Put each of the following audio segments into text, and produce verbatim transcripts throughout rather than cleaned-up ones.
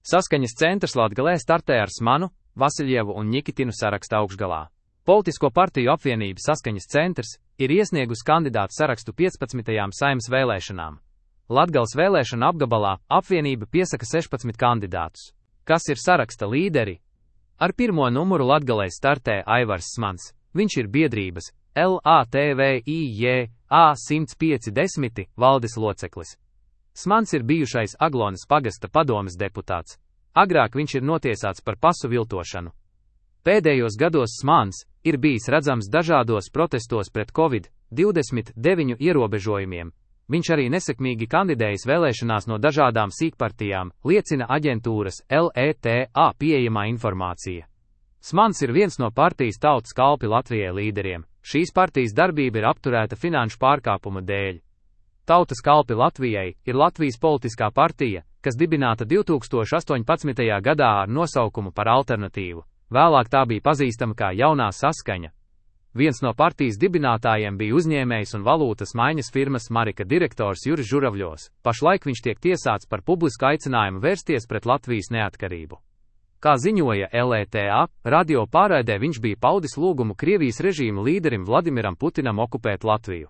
Saskaņas centrs Latgalē startē ar Smanu, Vasiljevu un Ņikitinu saraksta augšgalā. Politisko partiju apvienība Saskaņas centrs ir iesniegusi kandidātu sarakstu piecpadsmitajām Saeimas vēlēšanām. Latgales vēlēšana apgabalā apvienība piesaka sešpadsmit kandidātus. Kas ir saraksta līderi? Ar pirmo numuru Latgalē startē Aivars Smans. Viņš ir biedrības L A T V I J A simts piecdesmit valdes loceklis. Smans ir bijušais Aglonas pagasta padomes deputāts. Agrāk viņš ir notiesāts par pasu viltošanu. Pēdējos gados Smans ir bijis redzams dažādos protestos pret covid divdesmit deviņi ierobežojumiem. Viņš arī nesekmīgi kandidējis vēlēšanās no dažādām sīkpartijām, liecina aģentūras L E T A pieejamā informācija. Smans ir viens no partijas Tautas kalpi Latvijai līderiem. Šīs partijas darbība ir apturēta finanšu pārkāpuma dēļ. Tautas kalpi Latvijai ir Latvijas politiskā partija, kas dibināta divtūkstoš astoņpadsmitajā gadā ar nosaukumu par alternatīvu. Vēlāk tā bija pazīstama kā Jaunā Saskaņa. Viens no partijas dibinātājiem bija uzņēmējs un valūtas maiņas firmas Marika direktors Juris Žuravļos. Pašlaik viņš tiek tiesāts par publisku aicinājumu vērsties pret Latvijas neatkarību. Kā ziņoja L E T A, radio pārraidē viņš bija paudis lūgumu Krievijas režīma līderim Vladimiram Putinam okupēt Latviju.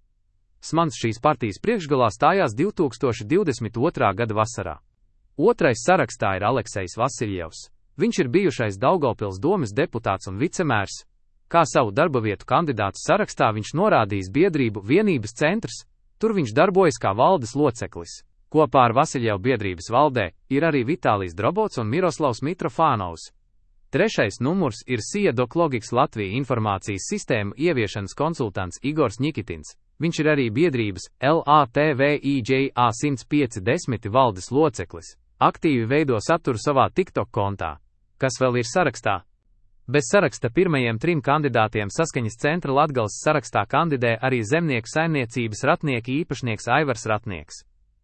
Smans šīs partijas priekšgalā stājās divtūkstoš divdesmit otrā gada vasarā. Otrais sarakstā ir Aleksejs Vasiljevs. Viņš ir bijušais Daugavpils domes deputāts un vicemērs. Kā savu darba vietu kandidātu sarakstā viņš norādījis biedrību Vienības centrs, tur viņš darbojas kā valdes loceklis. Kopā ar Vasiljevu biedrības valdē ir arī Vitālijs Drobots un Miroslavs Mitrofānovs. Trešais numurs ir Sija Doklogiks Latvija informācijas sistēmu ieviešanas konsultants Igors Ņikitins. Viņš ir arī biedrības L A T V I J A simts piecdesmit valdes loceklis. Aktīvi veido saturu savā TikTok kontā. Kas vēl ir sarakstā? Bez saraksta pirmajiem trim kandidātiem Saskaņas centra Latgales sarakstā kandidē arī zemnieku saimniecības ratnieka īpašnieks Aivars Ratnieks.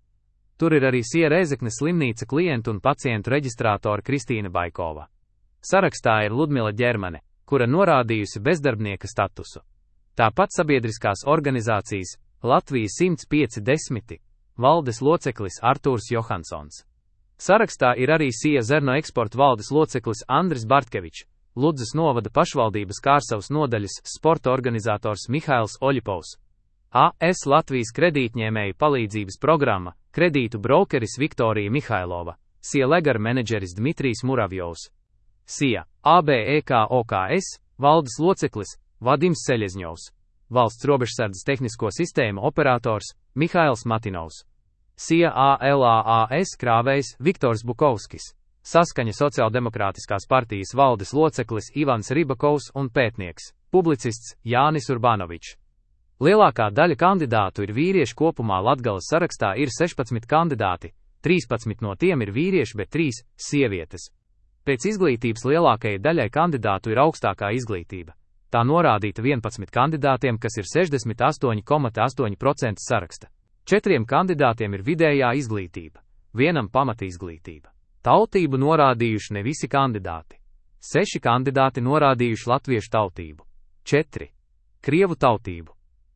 Tur ir arī Sija Rēzeknes slimnīca klientu un pacientu reģistrātore Kristīna Baikova. Sarakstā ir Ludmila Ģermane, kura norādījusi bezdarbnieka statusu. Tāpat sabiedriskās organizācijas Latvija simts piecdesmit valdes loceklis Artūrs Johansons. Sarakstā ir arī Sija zerno eksporta valdes loceklis Andris Bartkevičs, Ludzas novada pašvaldības Kārsavas nodaļas sporta organizators Mihails Oļipovs, A S Latvijas kredītņēmēju palīdzības programma, kredītu brokeris Viktorija Mihailova, Sija Legar menedžeris Dmitrijs Muravjovs, Sija A B E K O K S valdes loceklis Vadims Seļezņovs, valsts robežsardzes tehnisko sistēmu operators Mihails Matinovs, Sija A L A A S krāvējs Viktors Bukovskis, Saskaņa sociāldemokrātiskās partijas valdes loceklis Ivans Ribakovs un pētnieks, publicists Jānis Urbanovičs. Lielākā daļa kandidātu ir vīrieši, kopumā Latgales sarakstā ir sešpadsmit kandidāti, trīspadsmit no tiem ir vīrieši, bet trīs sievietes. Pēc izglītības lielākajai daļai kandidātu ir augstākā izglītība. Tā norādīta vienpadsmit kandidātiem, kas ir sešdesmit astoņi komats astoņi procenti saraksta. Četriem kandidātiem ir vidējā izglītība, vienam pamata izglītība. Tautību norādījuši ne visi kandidāti. Seši kandidāti norādījuši latviešu tautību. Četri krievu tautību.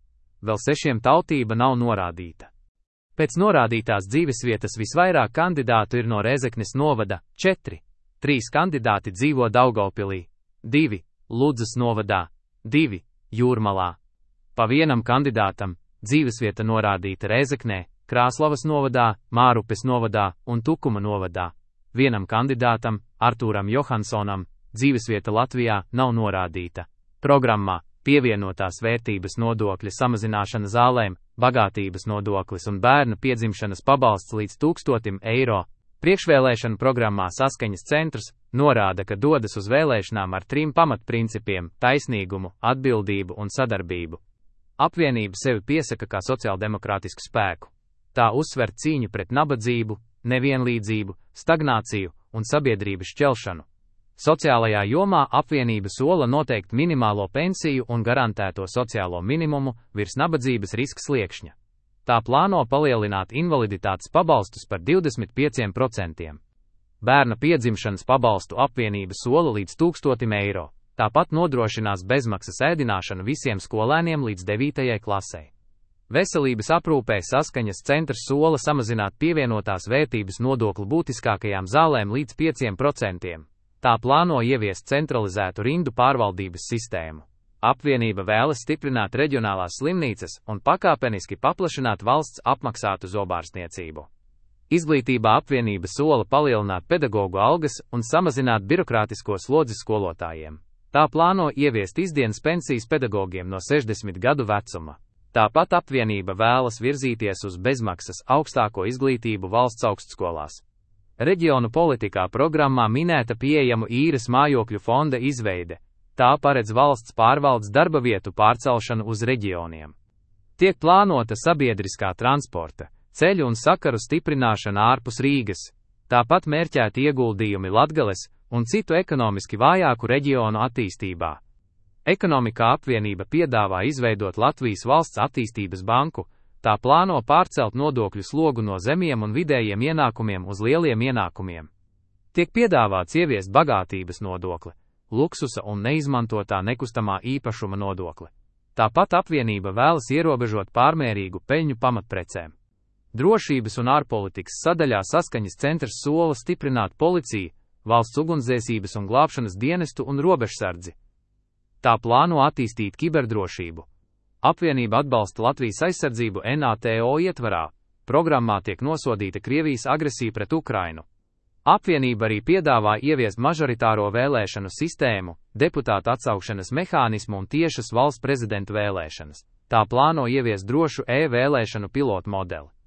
Vēl sešiem tautība nav norādīta. Pēc norādītās dzīvesvietas visvairāk kandidātu ir no Rēzeknes novada – četri. Trīs kandidāti dzīvo Daugavpilī, divi Ludzas novadā, divi Jūrmalā. Pa vienam kandidātam dzīvesvieta norādīta Rēzeknē, Krāslavas novadā, Mārupes novadā un Tukuma novadā. Vienam kandidātam, Artūram Johansonam, dzīvesvieta Latvijā nav norādīta. Programmā pievienotās vērtības nodokļa samazināšana zālēm, bagātības nodoklis un bērna piedzimšanas pabalsts līdz tūkstotim eiro. Priekšvēlēšana programmā Saskaņas centrs norāda, ka dodas uz vēlēšanām ar trim pamatprincipiem – taisnīgumu, atbildību un sadarbību. Apvienība sevi piesaka kā sociāldemokrātisku spēku. Tā uzsver cīņu pret nabadzību, nevienlīdzību, stagnāciju un sabiedrības šķelšanu. Sociālajā jomā apvienība sola noteikt minimālo pensiju un garantēto sociālo minimumu virs nabadzības riska sliekšņa. Tā plāno palielināt invaliditātes pabalstus par divdesmit pieciem procentiem. Bērna piedzimšanas pabalstu apvienība sola līdz tūkstotim eiro. Tāpat nodrošinās bezmaksas ēdināšanu visiem skolēniem līdz devītajai klasei. Veselības aprūpē saskaņas centrs sola samazināt pievienotās vērtības nodokli būtiskākajām zālēm līdz pieciem procentiem. Tā plāno ieviest centralizētu rindu pārvaldības sistēmu. Apvienība vēlas stiprināt reģionālās slimnīcas un pakāpeniski paplašināt valsts apmaksātu zobārstniecību. Izglītībā apvienība sola palielināt pedagogu algas un samazināt birokrātisko slodzi skolotājiem. Tā plāno ieviest izdienas pensijas pedagogiem no sešdesmit gadu vecuma. Tāpat apvienība vēlas virzīties uz bezmaksas augstāko izglītību valsts augstskolās. Reģionu politikā programmā minēta pieejamu īres mājokļu fonda izveide. Tā paredz valsts pārvaldes darba vietu pārcelšanu uz reģioniem. Tiek plānota sabiedriskā transporta, ceļu un sakaru stiprināšana ārpus Rīgas, tāpat mērķēti ieguldījumi Latgales un citu ekonomiski vājāku reģionu attīstībā. Ekonomikā apvienība piedāvā izveidot Latvijas valsts attīstības banku, tā plāno pārcelt nodokļu slogu no zemiem un vidējiem ienākumiem uz lieliem ienākumiem. Tiek piedāvāts ieviest bagātības nodokli, luksusa un neizmantotā nekustamā īpašuma nodokli. Tāpat apvienība vēlas ierobežot pārmērīgu peļņu pamatprecēm. Drošības un ārpolitikas sadaļā saskaņas centrs sola stiprināt policiju, valsts ugunsdzēsības un glābšanas dienestu un robežsardzi. Tā plāno attīstīt kiberdrošību. Apvienība atbalsta Latvijas aizsardzību NATO ietvarā. Programmā tiek nosodīta Krievijas agresija pret Ukrainu. Apvienība arī piedāvā ieviest mažoritāro vēlēšanu sistēmu, deputātu atsaukšanas mehānismu un tiešas valsts prezidenta vēlēšanas. Tā plāno ieviest drošu e-vēlēšanu pilotu modeli.